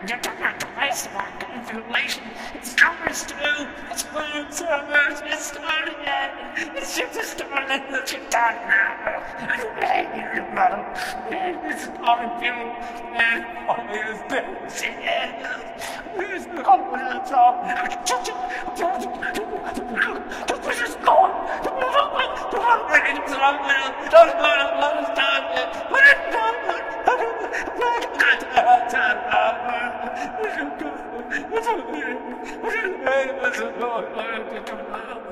You don't have to waste my configuration. It's covers too. It's food servers. It's starting again. It's just starting. It's your time now. I'm in the metal. It's on fuel. And all these things. Where's the confidence of? Just going. It's